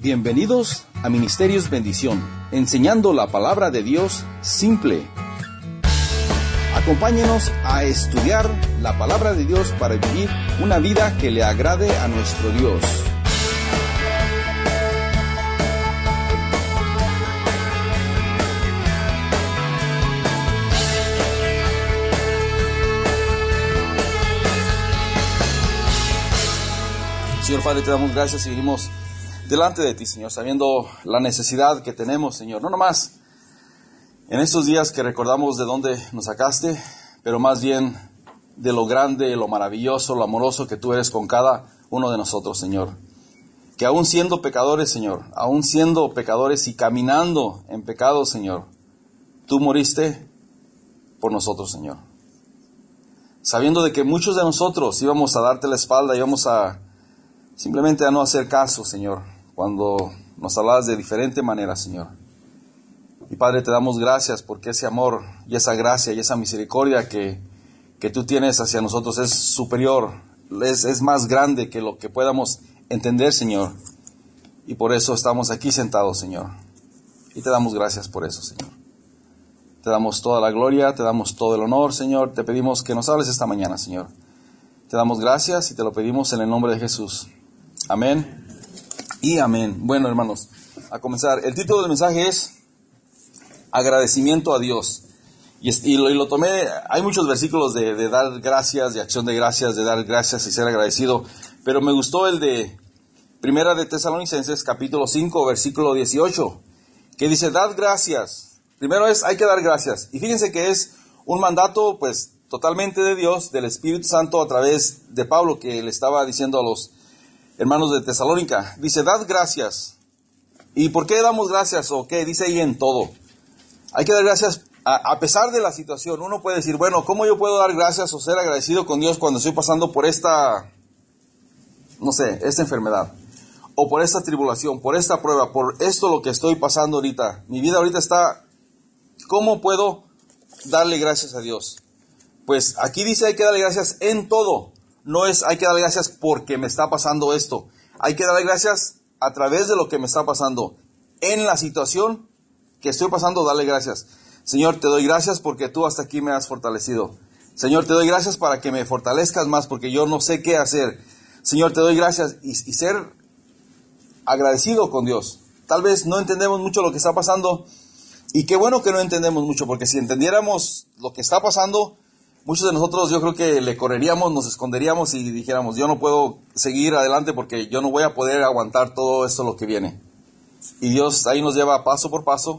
Bienvenidos a Ministerios Bendición, enseñando la palabra de Dios simple. Acompáñenos a estudiar la palabra de Dios para vivir una vida que le agrade a nuestro Dios. Señor Padre, te damos gracias y venimos delante de ti, Señor, sabiendo la necesidad que tenemos, Señor. No nomás en estos días que recordamos de dónde nos sacaste, pero más bien de lo grande, lo maravilloso, lo amoroso que tú eres con cada uno de nosotros, Señor. Que aún siendo pecadores, Señor, aún siendo pecadores y caminando en pecado, Señor, tú moriste por nosotros, Señor. Sabiendo de que muchos de nosotros íbamos a darte la espalda, íbamos a simplemente a no hacer caso, Señor, cuando nos hablabas de diferente manera, Señor. Y Padre, te damos gracias porque ese amor y esa gracia y esa misericordia que tú tienes hacia nosotros es superior, es más grande que lo que podamos entender, Señor. Y por eso estamos aquí sentados, Señor. Y te damos gracias por eso, Señor. Te damos toda la gloria, te damos todo el honor, Señor. Te pedimos que nos hables esta mañana, Señor. Te damos gracias y te lo pedimos en el nombre de Jesús. Amén y amén. Bueno, hermanos, a comenzar. El título del mensaje es Agradecimiento a Dios. Y lo tomé, hay muchos versículos de dar gracias, de acción de gracias, de dar gracias y ser agradecido. Pero me gustó el de Primera de Tesalonicenses, capítulo 5, versículo 18, que dice, dad gracias. Primero hay que dar gracias. Y fíjense que es un mandato, pues, totalmente de Dios, del Espíritu Santo, a través de Pablo, que le estaba diciendo a los hermanos de Tesalónica. Dice, dad gracias. ¿Y por qué damos gracias? ¿O qué? Dice ahí en todo. Hay que dar gracias a pesar de la situación. Uno puede decir, bueno, ¿cómo yo puedo dar gracias o ser agradecido con Dios cuando estoy pasando por esta enfermedad? O por esta tribulación, por esta prueba, por esto lo que estoy pasando ahorita. Mi vida ahorita está... ¿Cómo puedo darle gracias a Dios? Pues aquí dice hay que darle gracias en todo. No es hay que darle gracias porque me está pasando esto. Hay que darle gracias a través de lo que me está pasando. En la situación que estoy pasando, darle gracias. Señor, te doy gracias porque tú hasta aquí me has fortalecido. Señor, te doy gracias para que me fortalezcas más porque yo no sé qué hacer. Señor, te doy gracias y ser agradecido con Dios. Tal vez no entendemos mucho lo que está pasando. Y qué bueno que no entendemos mucho, porque si entendiéramos lo que está pasando, muchos de nosotros yo creo que le correríamos, nos esconderíamos y dijéramos, yo no puedo seguir adelante porque yo no voy a poder aguantar todo esto lo que viene. Y Dios ahí nos lleva paso por paso,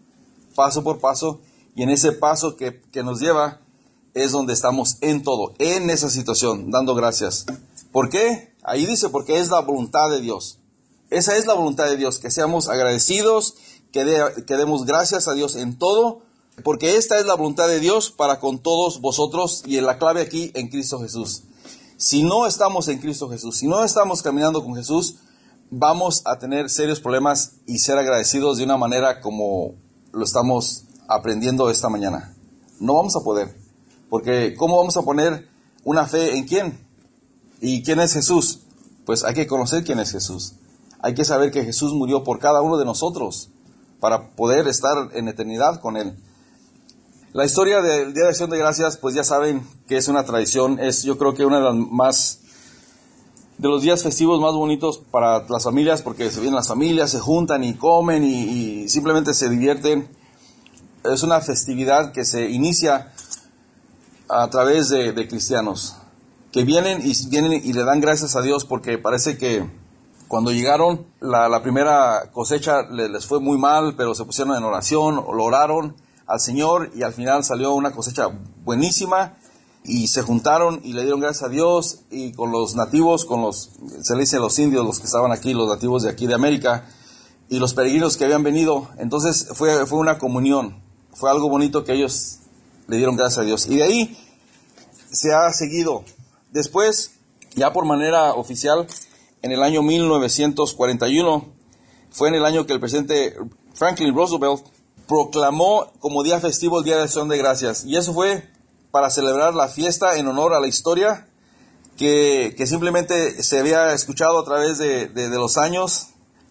y en ese paso que nos lleva es donde estamos en todo, en esa situación, dando gracias. ¿Por qué? Ahí dice, porque es la voluntad de Dios. Esa es la voluntad de Dios, que seamos agradecidos, que demos gracias a Dios en todo, porque esta es la voluntad de Dios para con todos vosotros, y en la clave aquí, en Cristo Jesús. Si no estamos en Cristo Jesús, si no estamos caminando con Jesús, vamos a tener serios problemas y ser agradecidos de una manera como lo estamos aprendiendo esta mañana. No vamos a poder, porque ¿cómo vamos a poner una fe en quién? ¿Y quién es Jesús? Pues hay que conocer quién es Jesús. Hay que saber que Jesús murió por cada uno de nosotros para poder estar en eternidad con Él. La historia del Día de Acción de Gracias, pues ya saben que es una tradición, es yo creo que una de los días festivos más bonitos para las familias, porque se vienen las familias, se juntan y comen y simplemente se divierten. Es una festividad que se inicia a través de cristianos, que vienen y le dan gracias a Dios porque parece que cuando llegaron, la primera cosecha les fue muy mal, pero se pusieron en oración, lo oraron al Señor y al final salió una cosecha buenísima y se juntaron y le dieron gracias a Dios y con los nativos, se le dice los indios, los que estaban aquí, los nativos de aquí de América y los peregrinos que habían venido. Entonces fue una comunión, fue algo bonito que ellos le dieron gracias a Dios. Y de ahí se ha seguido. Después, ya por manera oficial, en el año 1941, fue en el año que el presidente Franklin Roosevelt proclamó como día festivo el Día de Acción de Gracias. Y eso fue para celebrar la fiesta en honor a la historia que simplemente se había escuchado a través de los años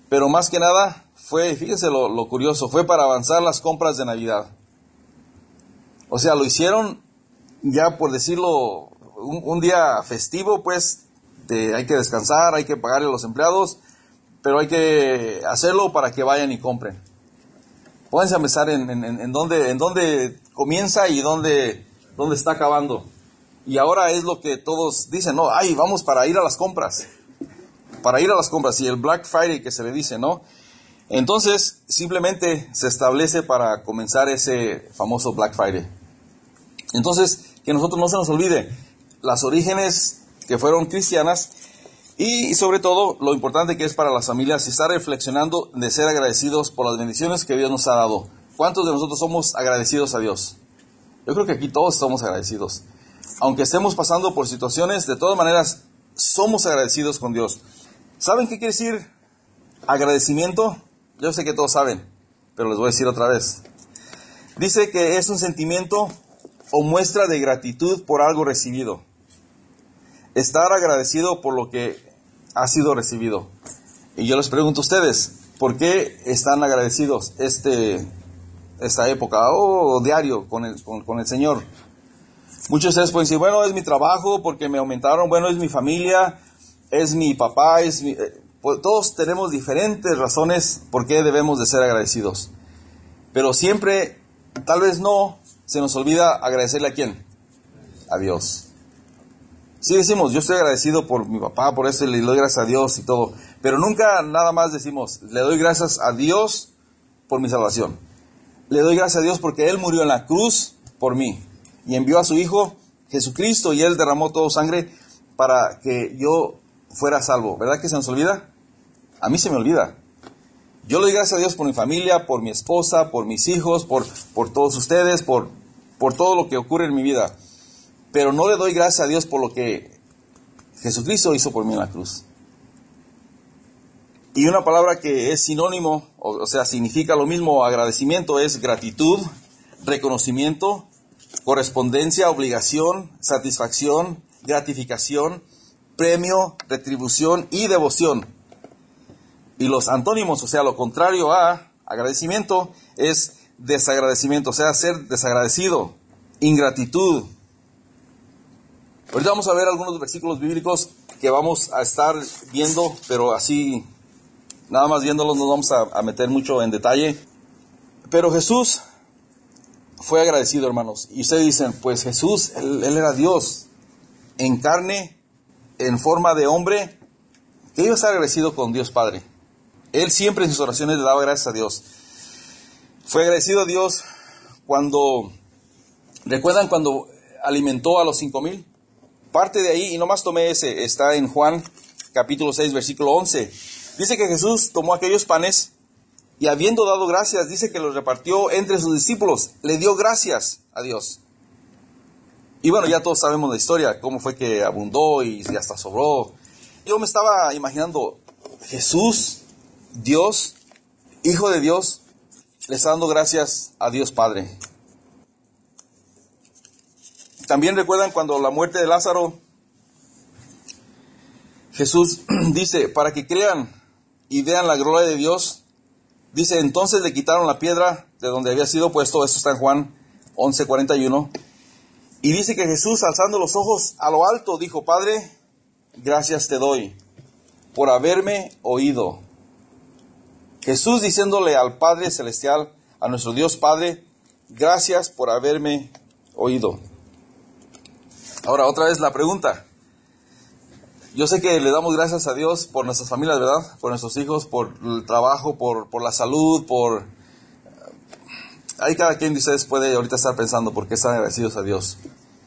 Pero más que nada fue, fíjense lo curioso, fue para avanzar las compras de Navidad. O sea, lo hicieron ya, por decirlo, un día festivo, pues hay que descansar, hay que pagarle a los empleados, pero hay que hacerlo para que vayan y compren. Pónganse a pensar en dónde comienza y dónde está acabando. Y ahora es lo que todos dicen, no, vamos para ir a las compras. Para ir a las compras, y el Black Friday que se le dice, ¿no? Entonces, simplemente se establece para comenzar ese famoso Black Friday. Entonces, que nosotros no se nos olvide las orígenes que fueron cristianas, y sobre todo lo importante que es para las familias estar reflexionando de ser agradecidos por las bendiciones que Dios nos ha dado. ¿Cuántos de nosotros somos agradecidos a Dios? Yo creo que aquí todos somos agradecidos. Aunque estemos pasando por situaciones, de todas maneras, somos agradecidos con Dios. ¿Saben qué quiere decir agradecimiento? Yo sé que todos saben, pero les voy a decir otra vez. Dice que es un sentimiento o muestra de gratitud por algo recibido. Estar agradecido por lo que ha sido recibido. Y yo les pregunto a ustedes, ¿por qué están agradecidos esta época o diario con el Señor? Muchos de ustedes pueden decir, bueno, es mi trabajo porque me aumentaron, bueno, es mi familia, es mi papá, todos tenemos diferentes razones por qué debemos de ser agradecidos. Pero siempre, tal vez no, se nos olvida agradecerle ¿a quién? A Dios. Sí decimos, yo estoy agradecido por mi papá, por eso le doy gracias a Dios y todo. Pero nunca nada más decimos, le doy gracias a Dios por mi salvación. Le doy gracias a Dios porque Él murió en la cruz por mí. Y envió a su Hijo Jesucristo y Él derramó toda sangre para que yo fuera salvo. ¿Verdad que se nos olvida? A mí se me olvida. Yo le doy gracias a Dios por mi familia, por mi esposa, por mis hijos, por todos ustedes, por todo lo que ocurre en mi vida. Pero no le doy gracias a Dios por lo que Jesucristo hizo por mí en la cruz. Y una palabra que es sinónimo, o sea, significa lo mismo, agradecimiento, es gratitud, reconocimiento, correspondencia, obligación, satisfacción, gratificación, premio, retribución y devoción. Y los antónimos, o sea, lo contrario a agradecimiento, es desagradecimiento, o sea, ser desagradecido, ingratitud. Ahorita vamos a ver algunos versículos bíblicos que vamos a estar viendo, pero así, nada más viéndolos, no vamos a meter mucho en detalle. Pero Jesús fue agradecido, hermanos. Y ustedes dicen, pues Jesús, él era Dios, en carne, en forma de hombre, que iba a estar agradecido con Dios Padre. Él siempre en sus oraciones le daba gracias a Dios. Fue agradecido a Dios ¿recuerdan cuando alimentó a los 5,000? Parte de ahí, y nomás tomé ese, está en Juan capítulo 6, versículo 11. Dice que Jesús tomó aquellos panes y habiendo dado gracias, dice que los repartió entre sus discípulos. Le dio gracias a Dios. Y bueno, ya todos sabemos la historia, cómo fue que abundó y hasta sobró. Yo me estaba imaginando, Jesús, Dios, Hijo de Dios, le está dando gracias a Dios Padre. También recuerdan cuando la muerte de Lázaro, Jesús dice, para que crean y vean la gloria de Dios, dice, entonces le quitaron la piedra de donde había sido puesto, esto está en Juan 11:41, y dice que Jesús, alzando los ojos a lo alto, dijo, Padre, gracias te doy por haberme oído. Jesús diciéndole al Padre Celestial, a nuestro Dios Padre, gracias por haberme oído. Ahora, otra vez la pregunta. Yo sé que le damos gracias a Dios por nuestras familias, ¿verdad? Por nuestros hijos, por el trabajo, por la salud, Ahí cada quien de ustedes puede ahorita estar pensando por qué están agradecidos a Dios.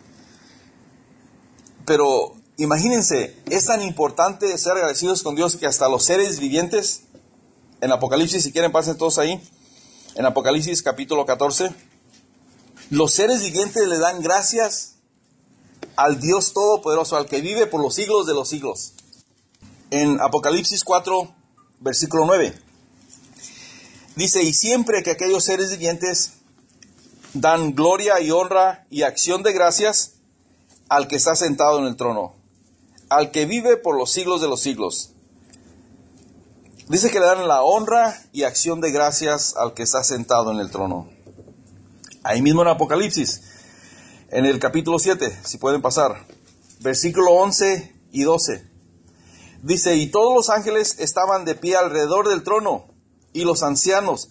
Pero imagínense, es tan importante ser agradecidos con Dios que hasta los seres vivientes, en Apocalipsis, si quieren pasen todos ahí, en Apocalipsis capítulo 14, los seres vivientes le dan gracias al Dios Todopoderoso, al que vive por los siglos de los siglos. En Apocalipsis 4, versículo 9, dice, y siempre que aquellos seres vivientes dan gloria y honra y acción de gracias al que está sentado en el trono, al que vive por los siglos de los siglos. Dice que le dan la honra y acción de gracias al que está sentado en el trono. Ahí mismo en Apocalipsis, en el capítulo 7, si pueden pasar, versículo 11 y 12. Dice, y todos los ángeles estaban de pie alrededor del trono, y de los ancianos,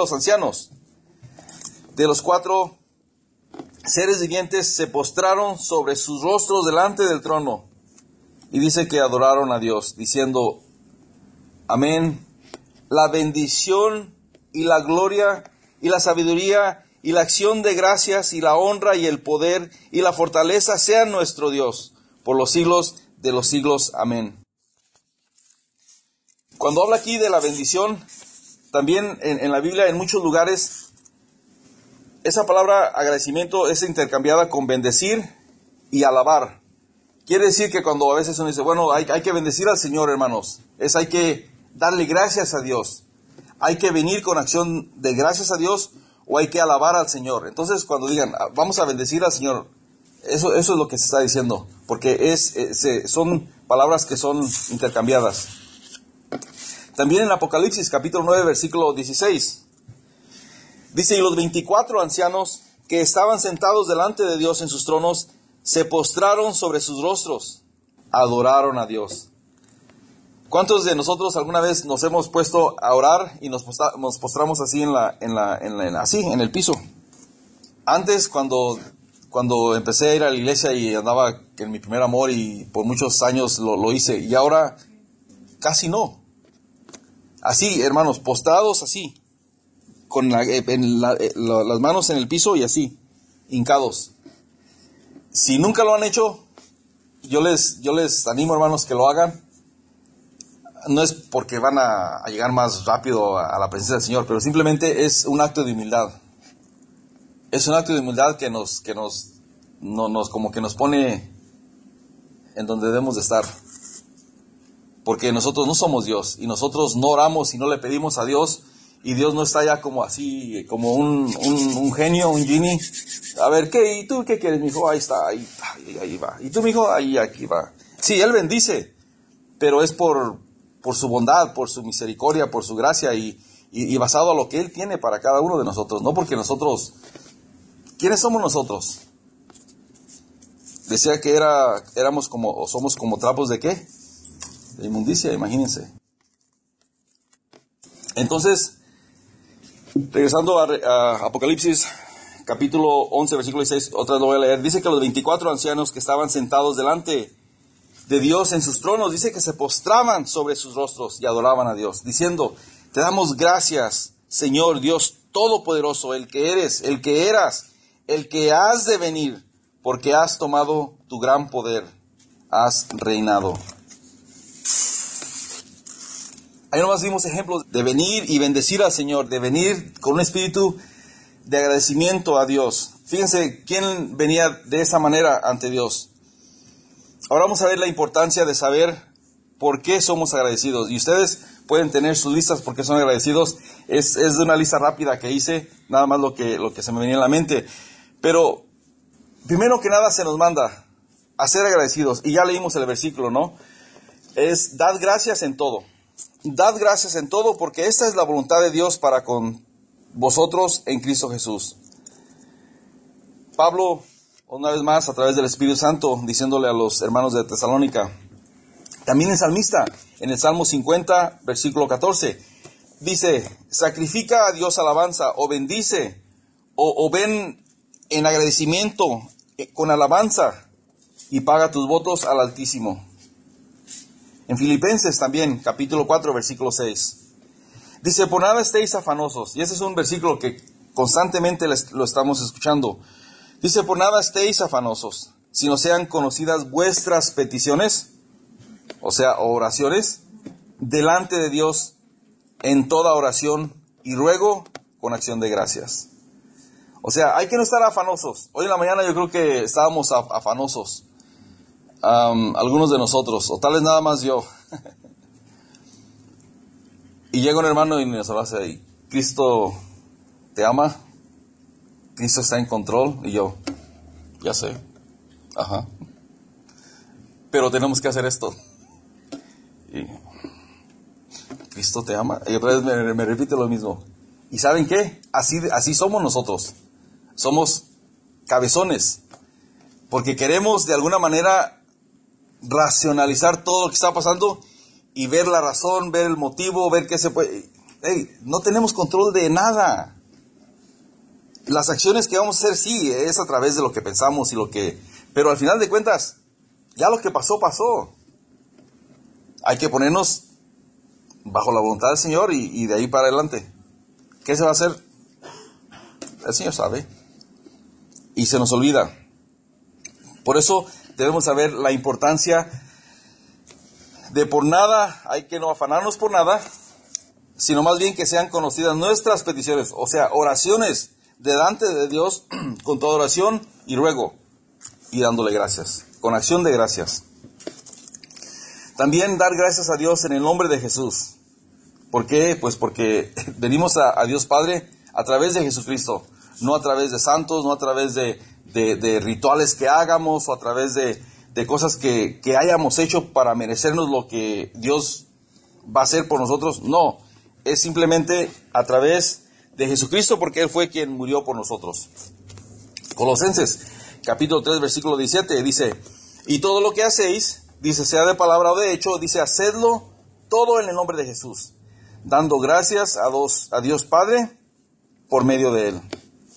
de los 4 seres vivientes se postraron sobre sus rostros delante del trono. Y dice que adoraron a Dios, diciendo, amén, la bendición y la gloria y la sabiduría y la acción de gracias y la honra y el poder y la fortaleza sean nuestro Dios por los siglos de los siglos. Amén. Cuando habla aquí de la bendición, también en la Biblia, en muchos lugares, esa palabra agradecimiento es intercambiada con bendecir y alabar. Quiere decir que cuando a veces uno dice, bueno, hay que bendecir al Señor, hermanos, hay que darle gracias a Dios. Hay que venir con acción de gracias a Dios o hay que alabar al Señor. Entonces, cuando digan, vamos a bendecir al Señor, eso es lo que se está diciendo, porque son palabras que son intercambiadas. También en Apocalipsis, capítulo 9, versículo 16, dice, y los 24 ancianos que estaban sentados delante de Dios en sus tronos, se postraron sobre sus rostros, adoraron a Dios. ¿Cuántos de nosotros alguna vez nos hemos puesto a orar y nos postramos así en el piso? Antes, cuando empecé a ir a la iglesia y andaba en mi primer amor y por muchos años lo hice, y ahora casi no. Así, hermanos, postrados así, con las manos en el piso y así, hincados. Si nunca lo han hecho, yo les animo, hermanos, que lo hagan. No es porque van a llegar más rápido a la presencia del Señor, pero simplemente es un acto de humildad. Es un acto de humildad que nos pone en donde debemos de estar. Porque nosotros no somos Dios, y nosotros no oramos y no le pedimos a Dios, y Dios no está ya como así, como un genio, un genie. A ver, ¿qué? ¿Y tú qué quieres, mijo? Ahí está, ahí va. ¿Y tú, mijo? Ahí, aquí va. Sí, Él bendice, pero es por su bondad, por su misericordia, por su gracia, y basado a lo que Él tiene para cada uno de nosotros, no porque nosotros... ¿Quiénes somos nosotros? Decía que somos como trapos ¿de qué? De inmundicia, imagínense. Entonces, regresando a Apocalipsis, capítulo 11, versículo 16, otra vez lo voy a leer. Dice que los 24 ancianos que estaban sentados delante de Dios en sus tronos, dice que se postraban sobre sus rostros y adoraban a Dios, diciendo, te damos gracias, Señor Dios Todopoderoso, el que eres, el que eras, el que has de venir, porque has tomado tu gran poder, has reinado. Ahí nomás vimos ejemplos de venir y bendecir al Señor, de venir con un espíritu de agradecimiento a Dios. Fíjense quién venía de esa manera ante Dios. Ahora vamos a ver la importancia de saber por qué somos agradecidos. Y ustedes pueden tener sus listas por qué son agradecidos. Es de una lista rápida que hice, nada más lo que se me venía en la mente. Pero, primero que nada se nos manda a ser agradecidos. Y ya leímos el versículo, ¿no? Es, dad gracias en todo. Dad gracias en todo porque esta es la voluntad de Dios para con vosotros en Cristo Jesús. Pablo, una vez más, a través del Espíritu Santo, diciéndole a los hermanos de Tesalónica, también el salmista, en el Salmo 50, versículo 14, dice, sacrifica a Dios alabanza, o bendice, o ven en agradecimiento, con alabanza, y paga tus votos al Altísimo. En Filipenses también, capítulo 4, versículo 6, dice, por nada estéis afanosos, y ese es un versículo que constantemente lo estamos escuchando. Dice, por nada estéis afanosos, sino sean conocidas vuestras peticiones, o sea, oraciones, delante de Dios en toda oración y ruego con acción de gracias. O sea, hay que no estar afanosos. Hoy en la mañana yo creo que estábamos afanosos, algunos de nosotros, o tal vez nada más yo. Y llega un hermano y nos habla y Cristo te ama, Cristo está en control, y yo, ya sé, ajá, pero tenemos que hacer esto. Y Cristo te ama. Y otra vez me repite lo mismo. ¿Y saben qué? Así somos nosotros. Somos cabezones. Porque queremos de alguna manera racionalizar todo lo que está pasando y ver la razón, ver el motivo, ver qué se puede... no tenemos control de nada. Las acciones que vamos a hacer, sí, es a través de lo que pensamos y lo que... Pero al final de cuentas, ya lo que pasó, pasó. Hay que ponernos bajo la voluntad del Señor y de ahí para adelante. ¿Qué se va a hacer? El Señor sabe. Y se nos olvida. Por eso debemos saber la importancia de por nada, hay que no afanarnos por nada, sino más bien que sean conocidas nuestras peticiones, o sea, oraciones delante de Dios con toda oración y ruego, y dándole gracias, con acción de gracias. También dar gracias a Dios en el nombre de Jesús. ¿Por qué? Pues porque venimos a Dios Padre a través de Jesucristo, no a través de santos, no a través de rituales que hagamos o a través de cosas que hayamos hecho para merecernos lo que Dios va a hacer por nosotros. No, es simplemente a través de Jesucristo, porque Él fue quien murió por nosotros. Colosenses, capítulo 3, versículo 17, dice, y todo lo que hacéis, dice, sea de palabra o de hecho, dice, hacedlo todo en el nombre de Jesús, dando gracias a Dios Padre por medio de Él.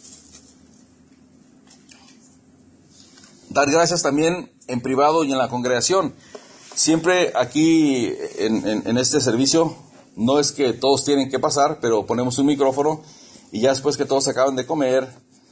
Dar gracias también en privado y en la congregación. Siempre aquí en este servicio, no es que todos tienen que pasar, pero ponemos un micrófono y ya después que todos acaban de comer,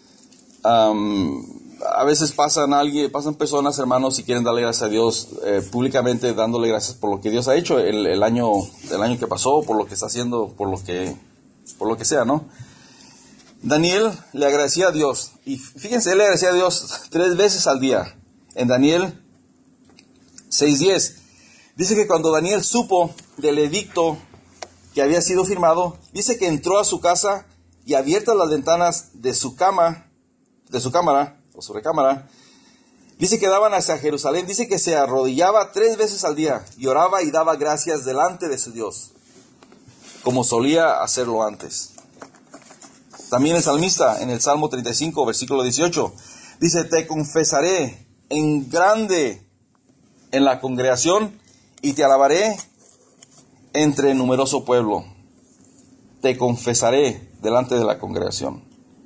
a veces pasan personas, hermanos, y quieren darle gracias a Dios públicamente, dándole gracias por lo que Dios ha hecho el año que pasó, por lo que está haciendo, por lo que sea, ¿no? Daniel le agradecía a Dios, y fíjense, él le agradecía a Dios 3 veces al día. En Daniel 6:10 dice que cuando Daniel supo del edicto que había sido firmado, dice que entró a su casa y abiertas las ventanas de su cámara o su recámara, dice que daban hacia Jerusalén, dice que se arrodillaba 3 veces al día y oraba y daba gracias delante de su Dios, como solía hacerlo antes. También el salmista, en el Salmo 35, versículo 18, dice, te confesaré en grande en la congregación y te alabaré entre numeroso pueblo. Te confesaré delante de la congregación.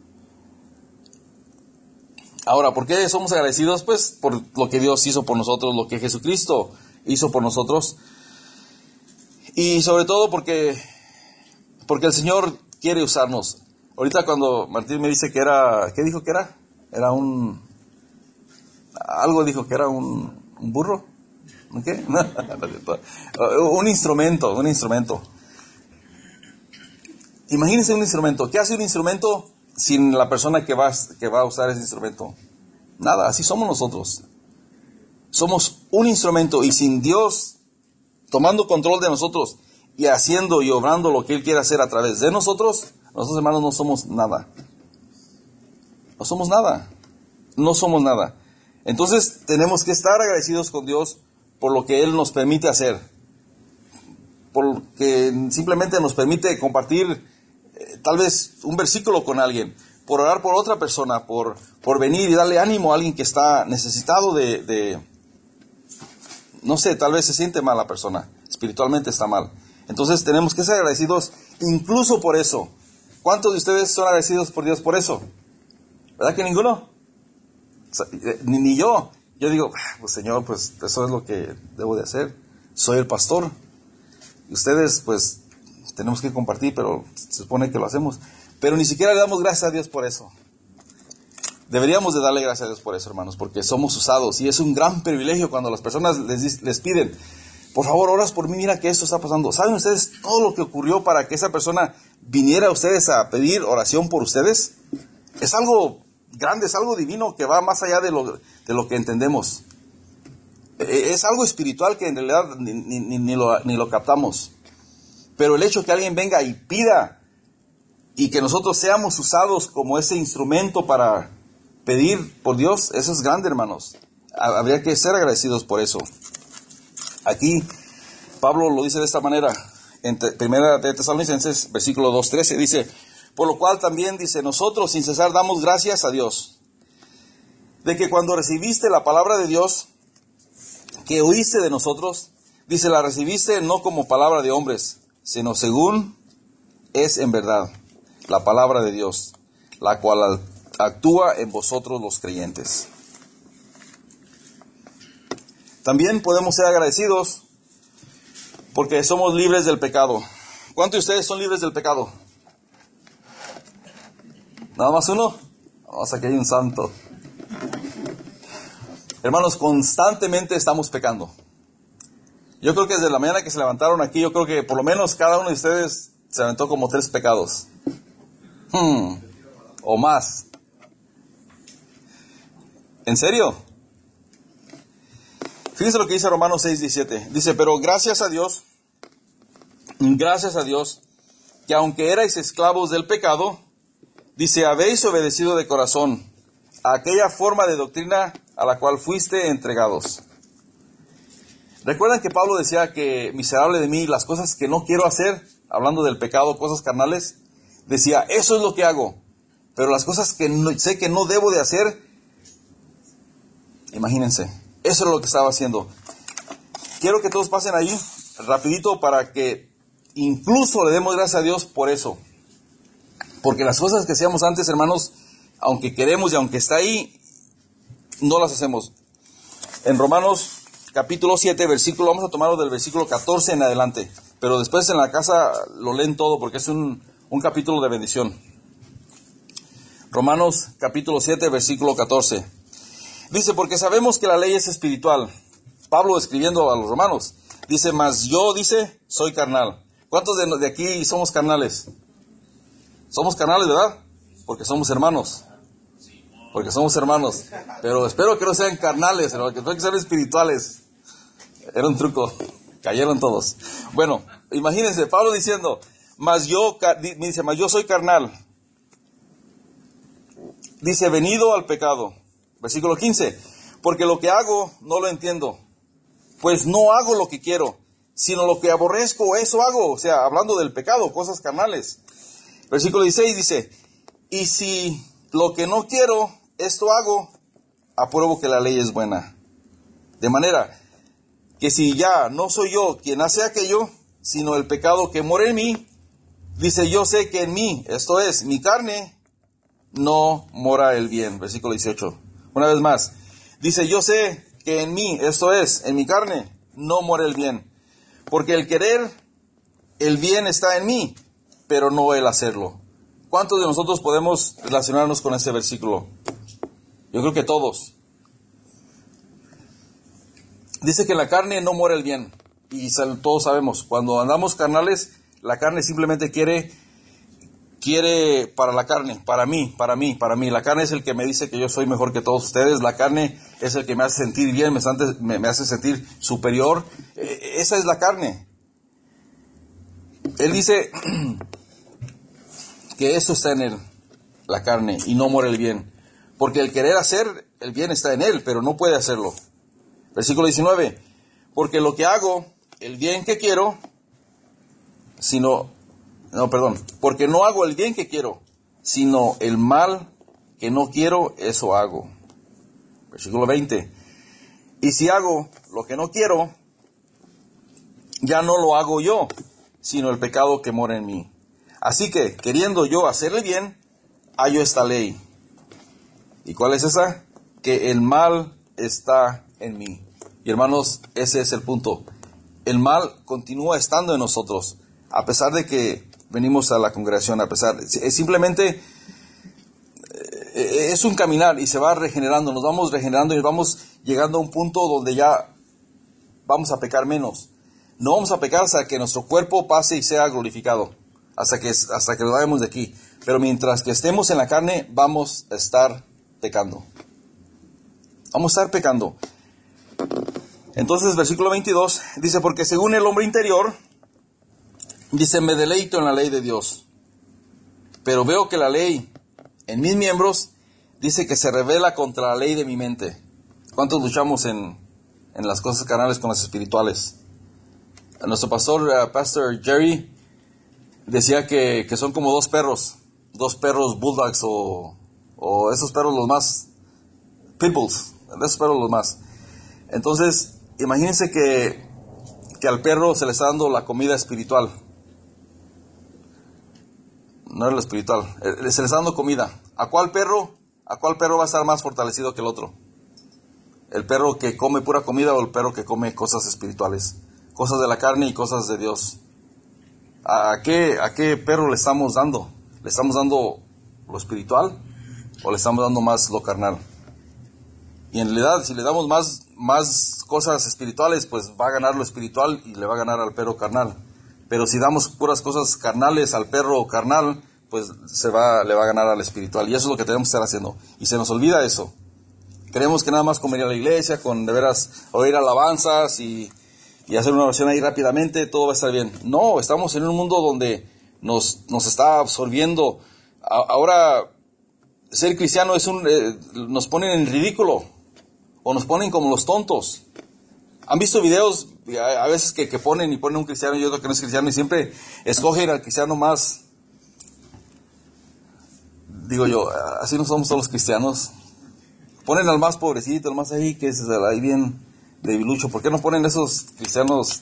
Ahora, ¿por qué somos agradecidos? Pues por lo que Dios hizo por nosotros, lo que Jesucristo hizo por nosotros. Y sobre todo porque el Señor quiere usarnos. Ahorita cuando Martín me dice que era, ¿qué dijo que era? Era algo dijo que era un burro. ¿Qué? Un instrumento. Imagínense un instrumento. ¿Qué hace un instrumento sin la persona que va a usar ese instrumento? Nada, así somos nosotros. Somos un instrumento y sin Dios tomando control de nosotros y haciendo y obrando lo que Él quiere hacer a través de nosotros, hermanos, no somos nada. No somos nada. Entonces tenemos que estar agradecidos con Dios por lo que Él nos permite hacer. Porque simplemente nos permite compartir tal vez un versículo con alguien, por orar por otra persona, por venir y darle ánimo a alguien que está necesitado no sé, tal vez se siente mal la persona, espiritualmente está mal. Entonces tenemos que ser agradecidos incluso por eso. ¿Cuántos de ustedes son agradecidos por Dios por eso? ¿Verdad que ninguno? O sea, ni yo. Yo digo, pues Señor, pues eso es lo que debo de hacer. Soy el pastor. Y ustedes, pues, tenemos que compartir, pero se supone que lo hacemos. Pero ni siquiera le damos gracias a Dios por eso. Deberíamos de darle gracias a Dios por eso, hermanos, porque somos usados. Y es un gran privilegio cuando las personas les piden, por favor, oras por mí, mira que esto está pasando. ¿Saben ustedes todo lo que ocurrió para que esa persona viniera a ustedes a pedir oración por ustedes? Es algo grande, es algo divino que va más allá de lo que entendemos. Es algo espiritual que en realidad ni lo captamos. Pero el hecho que alguien venga y pida y que nosotros seamos usados como ese instrumento para pedir por Dios, eso es grande, hermanos. Habría que ser agradecidos por eso. Aquí Pablo lo dice de esta manera, en Primera de Tesalonicenses, versículo 2:13, dice, por lo cual también, dice, nosotros sin cesar damos gracias a Dios, de que cuando recibiste la palabra de Dios, que oíste de nosotros, dice, la recibiste no como palabra de hombres, sino según es en verdad la palabra de Dios, la cual actúa en vosotros los creyentes. También podemos ser agradecidos porque somos libres del pecado. ¿Cuántos de ustedes son libres del pecado? ¿Nada más uno? Vamos, aquí hay un santo. Hermanos, constantemente estamos pecando. Yo creo que desde la mañana que se levantaron aquí, yo creo que por lo menos cada uno de ustedes se aventó como 3 pecados. O más. ¿En serio? Fíjense lo que dice Romanos 6:17. Dice, pero gracias a Dios, que aunque erais esclavos del pecado, dice, habéis obedecido de corazón a aquella forma de doctrina a la cual fuiste entregados. ¿Recuerdan que Pablo decía que miserable de mí, las cosas que no quiero hacer, hablando del pecado, cosas carnales? Decía, eso es lo que hago, pero las cosas que sé que no debo de hacer, imagínense, eso es lo que estaba haciendo. Quiero que todos pasen ahí rapidito para que incluso le demos gracias a Dios por eso. Porque las cosas que hacíamos antes, hermanos, aunque queremos y aunque está ahí, no las hacemos. En Romanos capítulo 7, versículo, vamos a tomarlo del versículo 14 en adelante. Pero después en la casa lo leen todo porque es un capítulo de bendición. Romanos capítulo 7, versículo 14. Dice, porque sabemos que la ley es espiritual. Pablo escribiendo a los romanos. Dice, mas yo, dice, soy carnal. ¿Cuántos de aquí somos carnales? Somos carnales, ¿verdad? Porque somos hermanos. Porque somos hermanos. Pero espero que no sean carnales, sino que espero que sean espirituales. Era un truco. Cayeron todos. Bueno, imagínense, Pablo diciendo, mas yo soy carnal. Dice, venido al pecado. Versículo 15. Porque lo que hago no lo entiendo. Pues no hago lo que quiero, sino lo que aborrezco, eso hago. O sea, hablando del pecado, cosas carnales. Versículo 16 dice, y si lo que no quiero, esto hago, apruebo que la ley es buena. De manera que si ya no soy yo quien hace aquello, sino el pecado que mora en mí, dice, yo sé que en mí, esto es, mi carne, no mora el bien. Versículo 18. Una vez más, dice, yo sé que en mí, esto es, en mi carne, no mora el bien. Porque el querer, el bien está en mí, pero no el hacerlo. ¿Cuántos de nosotros podemos relacionarnos con este versículo? Yo creo que todos. Dice que en la carne no muere el bien. Y todos sabemos, cuando andamos carnales, la carne simplemente quiere para la carne, para mí. La carne es el que me dice que yo soy mejor que todos ustedes. La carne es el que me hace sentir bien, me hace sentir superior. Esa es la carne. Él dice que esto está en él, la carne, y no muere el bien. Porque el querer hacer el bien está en él, pero no puede hacerlo. Versículo 19. Porque lo que hago, el bien que quiero, porque no hago el bien que quiero, sino el mal que no quiero, eso hago. Versículo 20. Y si hago lo que no quiero, ya no lo hago yo, sino el pecado que mora en mí. Así que, queriendo yo hacerle bien, hallo esta ley. ¿Y cuál es esa? Que el mal está en mí. Y hermanos, ese es el punto. El mal continúa estando en nosotros, a pesar de que venimos a la congregación, simplemente es un caminar y se va regenerando, nos vamos regenerando y vamos llegando a un punto donde ya vamos a pecar menos. No vamos a pecar hasta que nuestro cuerpo pase y sea glorificado, hasta que lo vayamos de aquí. Pero mientras que estemos en la carne, vamos a estar pecando. Vamos a estar pecando. Entonces, versículo 22 dice, porque según el hombre interior, dice, me deleito en la ley de Dios, pero veo que la ley en mis miembros dice que se revela contra la ley de mi mente. ¿Cuántos luchamos en las cosas carnales con las espirituales? Nuestro pastor, Pastor Jerry, decía que son como dos perros bulldogs o esos perros los más pitbulls, esos perros los más. Entonces, imagínense que al perro se le está dando la comida espiritual. No es lo espiritual, se le está dando comida. ¿A cuál perro va a estar más fortalecido que el otro? ¿El perro que come pura comida o el perro que come cosas espirituales? Cosas de la carne y cosas de Dios. ¿A qué perro le estamos dando? ¿Le estamos dando lo espiritual o le estamos dando más lo carnal? Y en realidad, si le damos más cosas espirituales, pues va a ganar lo espiritual y le va a ganar al perro carnal. Pero si damos puras cosas carnales al perro carnal, pues le va a ganar al espiritual. Y eso es lo que tenemos que estar haciendo. Y se nos olvida eso. Creemos que nada más con venir a la iglesia, con de veras oír alabanzas y hacer una oración ahí rápidamente, todo va a estar bien. No, estamos en un mundo donde nos está absorbiendo. Ahora, ser cristiano nos ponen en ridículo, o nos ponen como los tontos. ¿Han visto videos a veces que ponen un cristiano y otro que no es cristiano, y siempre escogen al cristiano más? Digo yo, así no somos todos los cristianos. Ponen al más pobrecito, al más ahí, que es ahí bien debilucho. ¿Por qué no ponen esos cristianos?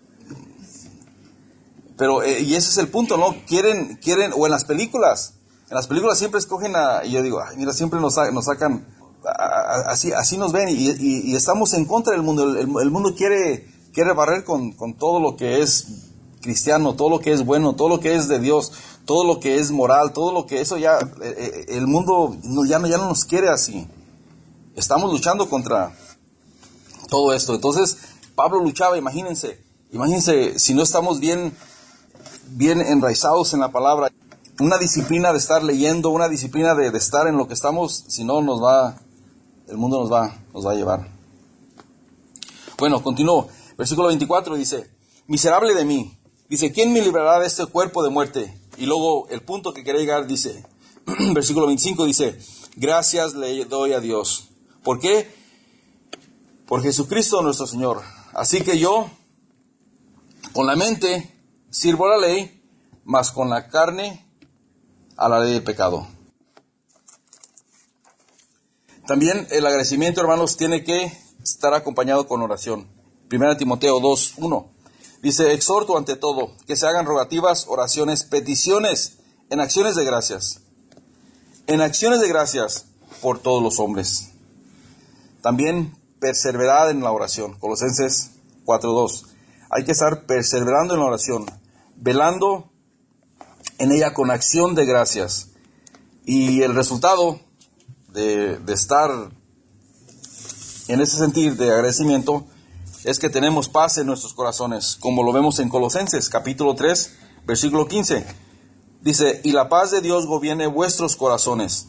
Pero, y ese es el punto, ¿no? Quieren, o en las películas siempre escogen y yo digo, ay, mira, siempre nos sacan, así nos ven, y estamos en contra del mundo. El mundo quiere barrer con todo lo que es cristiano, todo lo que es bueno, todo lo que es de Dios, todo lo que es moral, todo lo que eso ya, el mundo ya no nos quiere así. Estamos luchando contra todo esto. Entonces, Pablo luchaba, imagínense si no estamos bien enraizados en la palabra, una disciplina de estar leyendo, una disciplina de estar en lo que estamos, si no el mundo nos va a llevar. Bueno, continúo. Versículo 24 dice, miserable de mí. Dice, ¿quién me librará de este cuerpo de muerte? Y luego el punto que quería llegar dice, versículo 25 dice, gracias le doy a Dios. ¿Por qué? Por Jesucristo nuestro Señor. Así que yo, con la mente, sirvo a la ley, mas con la carne, a la ley del pecado. También el agradecimiento, hermanos, tiene que estar acompañado con oración. 1 Timoteo 2:1 dice, exhorto ante todo que se hagan rogativas, oraciones, peticiones, en acciones de gracias. En acciones de gracias por todos los hombres. También perseverad en la oración. Colosenses 4:2. Hay que estar perseverando en la oración, velando en ella con acción de gracias. Y el resultado de estar en ese sentir de agradecimiento es que tenemos paz en nuestros corazones, como lo vemos en Colosenses capítulo 3, versículo 15. Dice, y la paz de Dios gobierne vuestros corazones,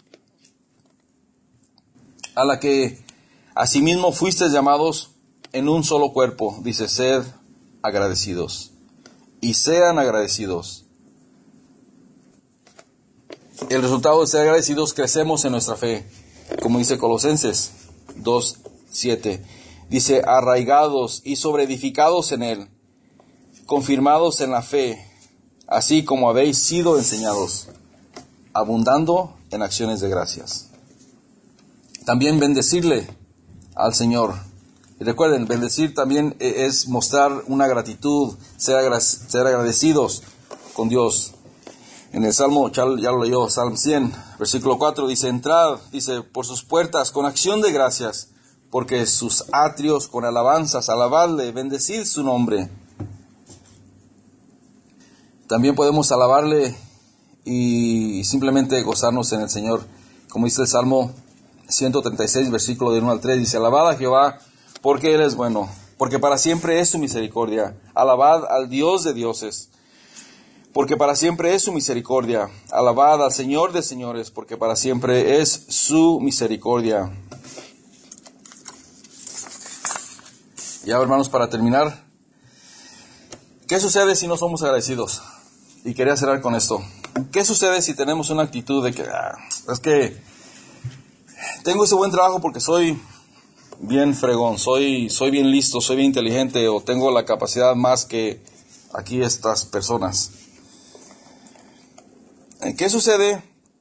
a la que asimismo fuisteis llamados en un solo cuerpo. Dice, sed agradecidos. Y sean agradecidos. El resultado de ser agradecidos, crecemos en nuestra fe. Como dice Colosenses 2:7. Dice, arraigados y sobreedificados en él, confirmados en la fe, así como habéis sido enseñados, abundando en acciones de gracias. También bendecirle al Señor. Y recuerden, bendecir también es mostrar una gratitud, ser agradecidos con Dios. En el Salmo, ya lo leyó, Salmo 100, versículo 4, dice, entrad, dice, por sus puertas con acción de gracias, porque sus atrios con alabanzas, alabadle, bendecid su nombre. También podemos alabarle y simplemente gozarnos en el Señor. Como dice el Salmo 136, versículo del 1 al 3, dice, alabad a Jehová, porque Él es bueno, porque para siempre es su misericordia. Alabad al Dios de dioses, porque para siempre es su misericordia. Alabad al Señor de señores, porque para siempre es su misericordia. Ya, hermanos, para terminar, ¿qué sucede si no somos agradecidos? Y quería cerrar con esto. ¿Qué sucede si tenemos una actitud de que, es que tengo ese buen trabajo porque soy bien fregón, soy bien listo, soy bien inteligente o tengo la capacidad más que aquí estas personas. ¿Qué sucede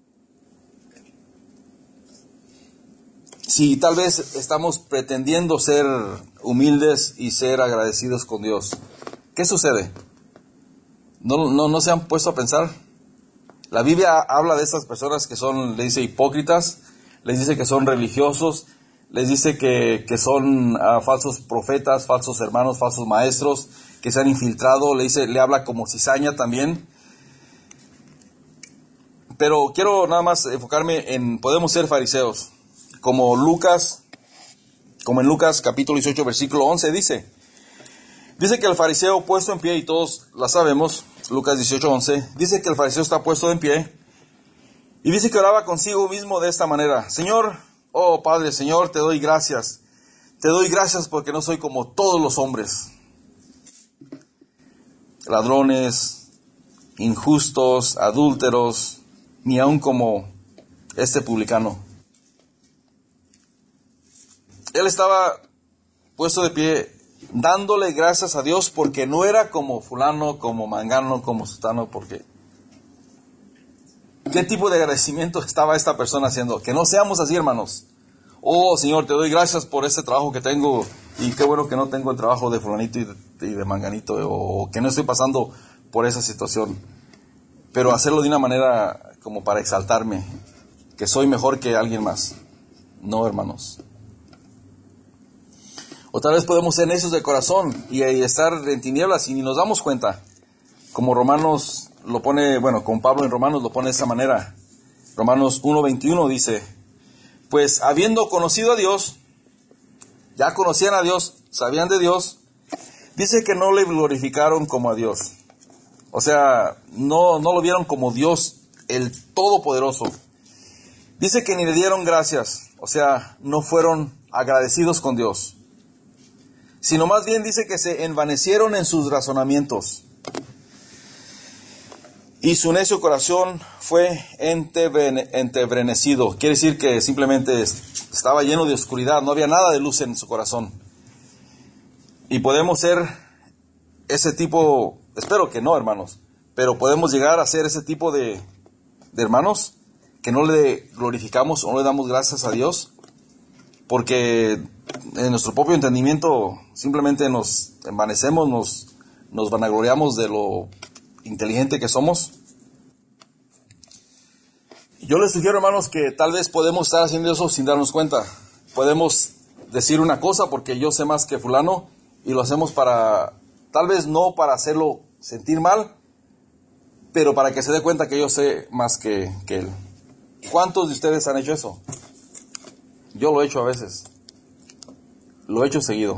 si tal vez estamos pretendiendo ser humildes y ser agradecidos con Dios? ¿Qué sucede? ¿No se han puesto a pensar? La Biblia habla de estas personas que son, le dice, hipócritas, les dice que son religiosos, les dice que son falsos profetas, falsos hermanos, falsos maestros, que se han infiltrado, le habla como cizaña también. Pero quiero nada más enfocarme en, podemos ser fariseos, como en Lucas capítulo 18, versículo 11 dice que el fariseo puesto en pie, y todos la sabemos, Lucas 18, 11, dice que el fariseo está puesto en pie, y dice que oraba consigo mismo de esta manera: Señor, oh Padre, Señor, te doy gracias porque no soy como todos los hombres, ladrones, injustos, adúlteros, ni aun como este publicano. Él estaba puesto de pie, dándole gracias a Dios porque no era como fulano, como mangano, como sutano, porque ¿qué tipo de agradecimiento estaba esta persona haciendo? Que no seamos así, hermanos. Oh, Señor, te doy gracias por este trabajo que tengo, y qué bueno que no tengo el trabajo de fulanito y de manganito, o que no estoy pasando por esa situación. Pero hacerlo de una manera como para exaltarme, que soy mejor que alguien más. No, hermanos. O tal vez podemos ser necios de corazón y estar en tinieblas y ni nos damos cuenta. Como Romanos lo pone, con Pablo en Romanos lo pone de esa manera. Romanos 1:21 dice: pues habiendo conocido a Dios, ya conocían a Dios, sabían de Dios, dice que no le glorificaron como a Dios. O sea, no lo vieron como Dios, el Todopoderoso. Dice que ni le dieron gracias, o sea, no fueron agradecidos con Dios, sino más bien dice que se envanecieron en sus razonamientos, y su necio corazón fue entenebrecido. Quiere decir que simplemente estaba lleno de oscuridad, no había nada de luz en su corazón. Y podemos ser ese tipo, espero que no, hermanos, pero podemos llegar a ser ese tipo de hermanos que no le glorificamos o no le damos gracias a Dios, porque en nuestro propio entendimiento simplemente nos envanecemos, nos vanagloriamos de lo inteligente que somos. Yo les sugiero, hermanos, que tal vez podemos estar haciendo eso sin darnos cuenta. Podemos decir una cosa porque yo sé más que fulano, y lo hacemos para, tal vez no para hacerlo sentir mal, pero para que se dé cuenta que yo sé más que él. ¿Cuántos de ustedes han hecho eso? Yo lo he hecho a veces. Lo he hecho seguido.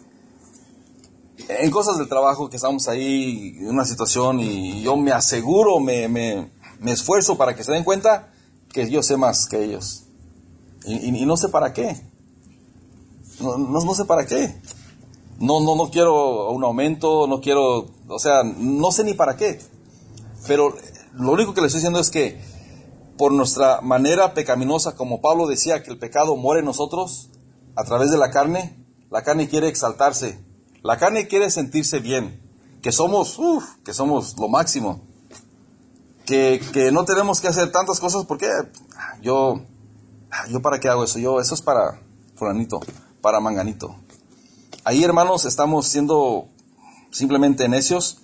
En cosas del trabajo, que estamos ahí en una situación y yo me aseguro, me esfuerzo para que se den cuenta que yo sé más que ellos. Y no sé para qué. No sé para qué. No quiero un aumento, no quiero, no sé ni para qué. Pero lo único que les estoy diciendo es que por nuestra manera pecaminosa, como Pablo decía que el pecado muere en nosotros a través de la carne quiere exaltarse. La carne quiere sentirse bien, que somos lo máximo, que no tenemos que hacer tantas cosas porque yo para qué hago eso, eso es para fulanito, para manganito. Ahí, hermanos, estamos siendo simplemente necios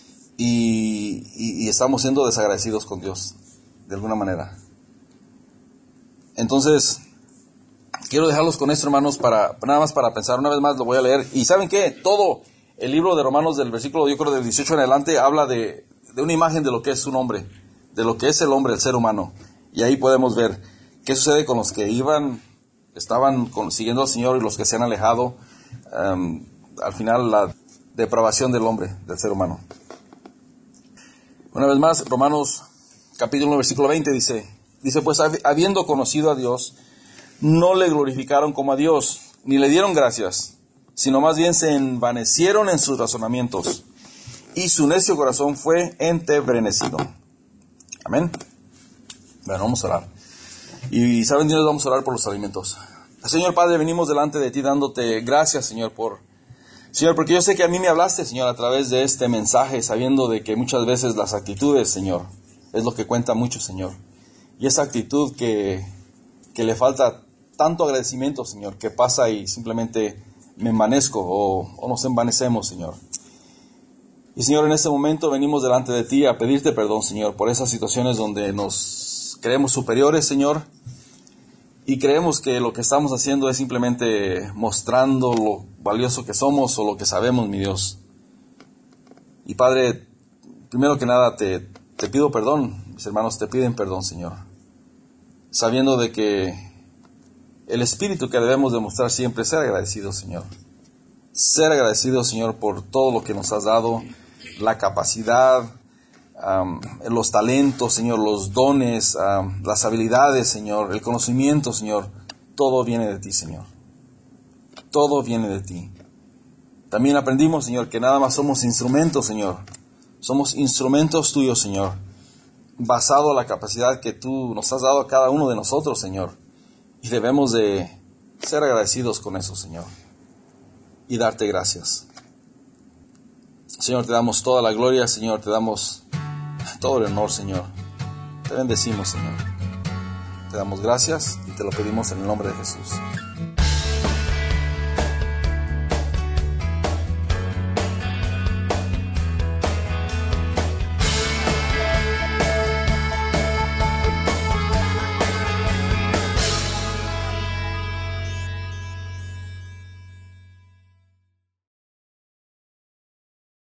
y estamos siendo desagradecidos con Dios, de alguna manera. Entonces, quiero dejarlos con esto, hermanos, nada más para pensar. Una vez más lo voy a leer. Y ¿saben qué? Todo el libro de Romanos, del versículo, yo creo, del 18 en adelante, habla de una imagen de lo que es un hombre, de lo que es el hombre, el ser humano. Y ahí podemos ver qué sucede con los que estaban siguiendo al Señor y los que se han alejado. Al final, la depravación del hombre, del ser humano. Una vez más, Romanos capítulo 1, versículo 20 dice, pues habiendo conocido a Dios, no le glorificaron como a Dios, ni le dieron gracias, sino más bien se envanecieron en sus razonamientos, y su necio corazón fue entenebrecido. Amén. Bueno, vamos a orar. Y ¿saben, Dios? Vamos a orar por los alimentos. Señor Padre, venimos delante de ti dándote gracias, Señor, porque yo sé que a mí me hablaste, Señor, a través de este mensaje, sabiendo de que muchas veces las actitudes, Señor, es lo que cuenta mucho, Señor. Y esa actitud que le falta tanto agradecimiento, Señor, que pasa y simplemente me envanezco o nos envanecemos, Señor. Y, Señor, en este momento venimos delante de ti a pedirte perdón, Señor, por esas situaciones donde nos creemos superiores, Señor, y creemos que lo que estamos haciendo es simplemente mostrando lo valioso que somos o lo que sabemos, mi Dios. Y Padre, primero que nada te pido perdón, mis hermanos te piden perdón, Señor, sabiendo de que el espíritu que debemos demostrar siempre es ser agradecidos, Señor. Ser agradecidos, Señor, por todo lo que nos has dado, la capacidad, los talentos, Señor, los dones, las habilidades, Señor, el conocimiento, Señor. Todo viene de ti, Señor. Todo viene de ti. También aprendimos, Señor, que nada más somos instrumentos, Señor. Somos instrumentos tuyos, Señor, basado en la capacidad que tú nos has dado a cada uno de nosotros, Señor. Y debemos de ser agradecidos con eso, Señor, y darte gracias. Señor, te damos toda la gloria, Señor, te damos todo el honor, Señor. Te bendecimos, Señor. Te damos gracias y te lo pedimos en el nombre de Jesús.